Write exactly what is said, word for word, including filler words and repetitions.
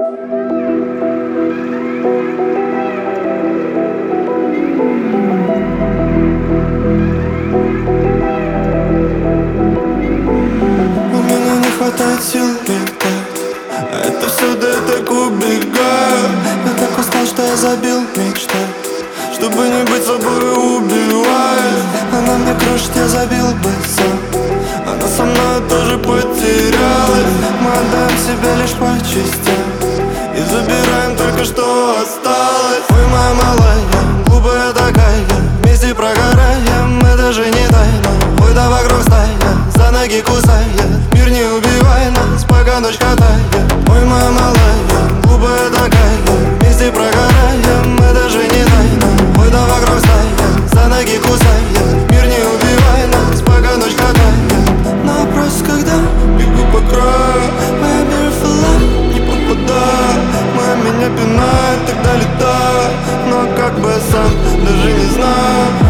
У меня не хватает сил летать, а это все да я так убегаю. Я так устал, что я забил мечтать, чтобы не быть собой, убиваюсь. Она мне крушит, я забил бы сам, она со мной тоже потерялась. Мы отдаем себя лишь по частям и забираем только что осталось. Ой, моя малая, глупая такая, вместе прогораем, это же не тайна. Ой, да вокруг стая, за ноги кусает, мир не убивай нас, пока ночь катает. Ой, моя малая, глупая такая, вместе прогораем, это же не тайна. Ой, да вокруг стая, за ноги кусает, мир не убивай нас, пока ночь катает. На вопрос, когда бегу по краю, моя beautiful life не попадаю. Моя меня пинает, тогда летаю, но как бы сам даже не знаю.